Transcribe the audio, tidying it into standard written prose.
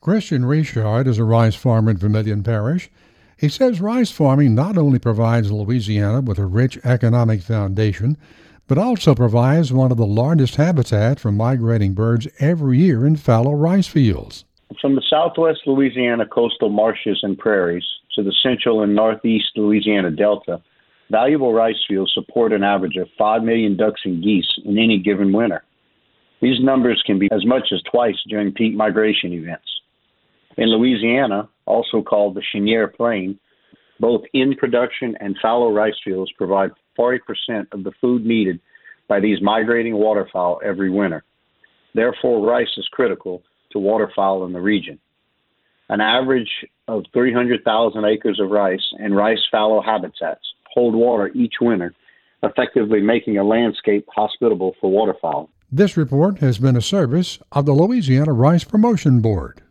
Christian Richard is a rice farmer in Vermilion Parish. He says rice farming not only provides Louisiana with a rich economic foundation, but also provides one of the largest habitat for migrating birds every year in fallow rice fields. From the southwest Louisiana coastal marshes and prairies to the central and northeast Louisiana Delta, valuable rice fields support an average of 5 million ducks and geese in any given winter. These numbers can be as much as twice during peak migration events. In Louisiana, also called the Cheniere Plain, both in-production and fallow rice fields provide 40% of the food needed by these migrating waterfowl every winter. Therefore, rice is critical to waterfowl in the region. An average of 300,000 acres of rice and rice fallow habitats hold water each winter, effectively making a landscape hospitable for waterfowl. This report has been a service of the Louisiana Rice Promotion Board.